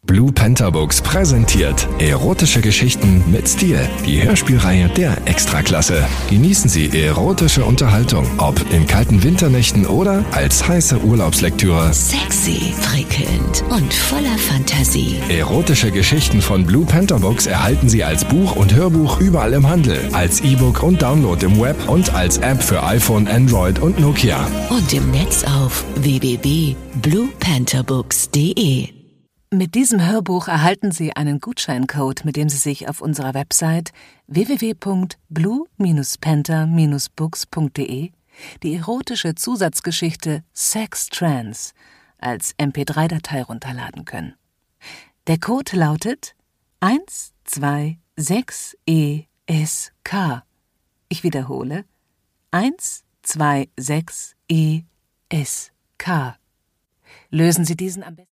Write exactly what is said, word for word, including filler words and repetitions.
Blue Panther Books präsentiert erotische Geschichten mit Stil. Die Hörspielreihe der Extraklasse. Genießen Sie erotische Unterhaltung, ob in kalten Winternächten oder als heiße Urlaubslektüre. Sexy, prickelnd und voller Fantasie. Erotische Geschichten von Blue Panther Books erhalten Sie als Buch und Hörbuch überall im Handel, als E-Book und Download im Web und als App für iPhone, Android und Nokia. Und im Netz auf w w w punkt blue panther books punkt d e. Mit diesem Hörbuch erhalten Sie einen Gutscheincode, mit dem Sie sich auf unserer Website w w w punkt blue panther books punkt d e die erotische Zusatzgeschichte Sex Trance als M P drei Datei runterladen können. Der Code lautet eins zwei sechs E S K. Ich wiederhole, eins zwei sechs E S K. Lösen Sie diesen am besten